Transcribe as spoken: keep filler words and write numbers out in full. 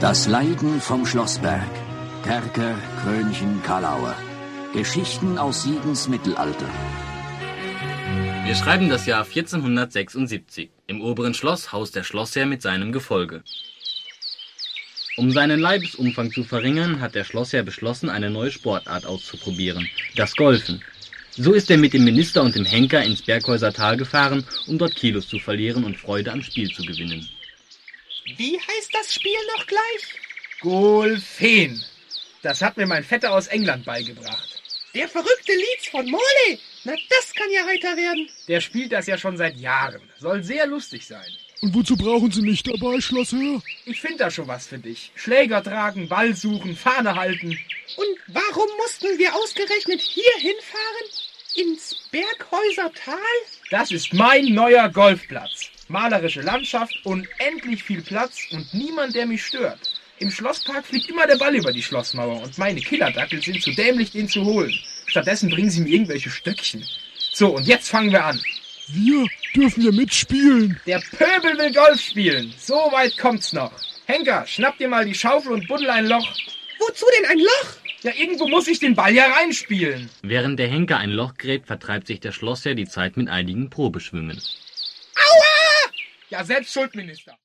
Das Leiden vom Schlossberg. Kerker, Krönchen, Kalauer. Geschichten aus Siegens Mittelalter. Wir schreiben das Jahr vierzehnhundertsechsundsiebzig. Im oberen Schloss haust der Schlossherr mit seinem Gefolge. Um seinen Leibesumfang zu verringern, hat der Schlossherr beschlossen, eine neue Sportart auszuprobieren, das Golfen. So ist er mit dem Minister und dem Henker ins Berghäuser Tal gefahren, um dort Kilos zu verlieren und Freude am Spiel zu gewinnen. Wie heißt das Spiel noch gleich? Golfen. Das hat mir mein Vetter aus England beigebracht. Der verrückte Leeds von Morley. Na, das kann ja heiter werden. Der spielt das ja schon seit Jahren. Soll sehr lustig sein. Und wozu brauchen Sie mich dabei, Schlossherr? Ich finde da schon was für dich. Schläger tragen, Ball suchen, Fahne halten. Und warum mussten wir ausgerechnet hier hinfahren? Ins Berghäuser Tal? Das ist mein neuer Golfplatz. Malerische Landschaft, unendlich viel Platz und niemand, der mich stört. Im Schlosspark fliegt immer der Ball über die Schlossmauer und meine Killerdackel sind zu dämlich, den zu holen. Stattdessen bringen sie mir irgendwelche Stöckchen. So, und jetzt fangen wir an. Wir dürfen ja mitspielen. Der Pöbel will Golf spielen. So weit kommt's noch. Henker, schnapp dir mal die Schaufel und buddel ein Loch. Wozu denn ein Loch? Ja, irgendwo muss ich den Ball ja reinspielen. Während der Henker ein Loch gräbt, vertreibt sich der Schlossherr die Zeit mit einigen Probeschwüngen. Aua! Ja, selbst schuld, Minister.